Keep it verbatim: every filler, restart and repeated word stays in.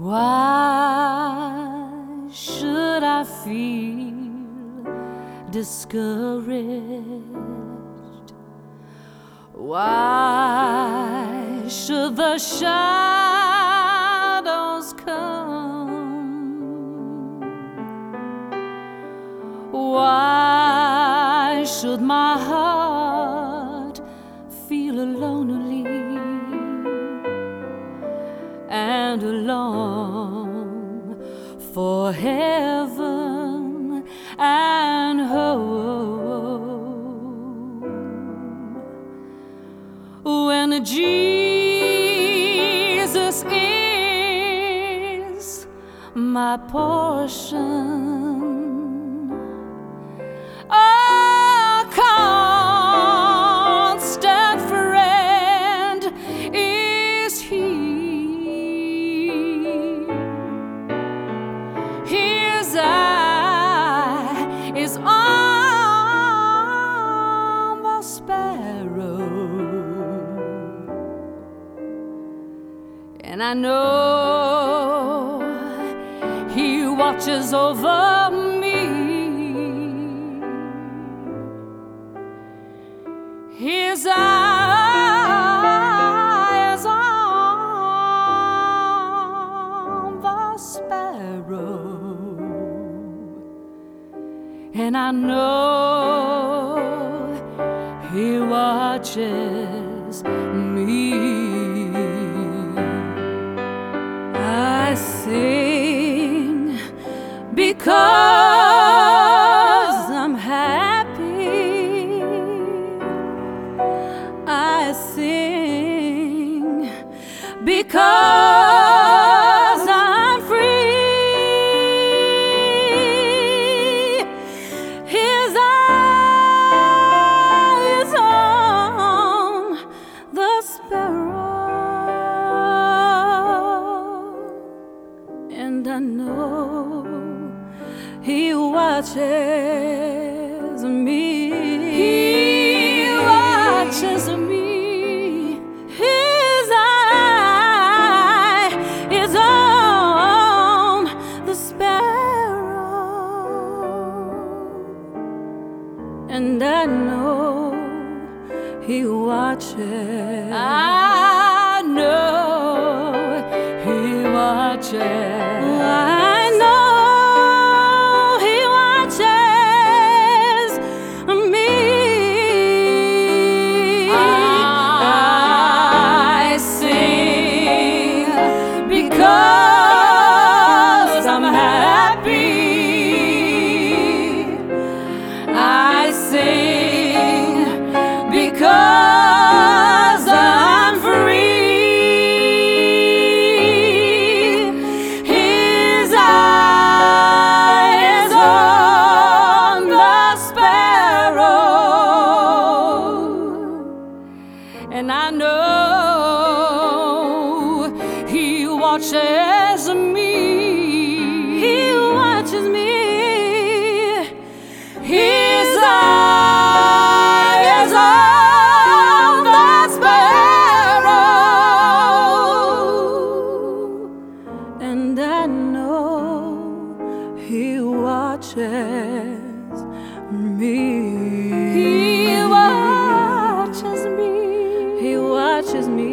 Why should I feel discouraged? Why should the shadows come? Why should my heart feel lonely and long for heaven and home, when Jesus is my portion? A constant friend is He. His eye is on the sparrow, and I know He watches over me. His eye is on the sparrow, and I know He watches me. I sing because I'm happy. I sing because I'm free. His eye is on the sparrow, and I know He watches me. He watches me. His eye is on the sparrow, and I know He watches. I know He watches. I know He watches me. I sing because I'm happy. I sing because I'm free. His eye is on the sparrow, and I know He watches me. He watches me. His eye is on the sparrow, and I know He watches me. He watches me. He watches me.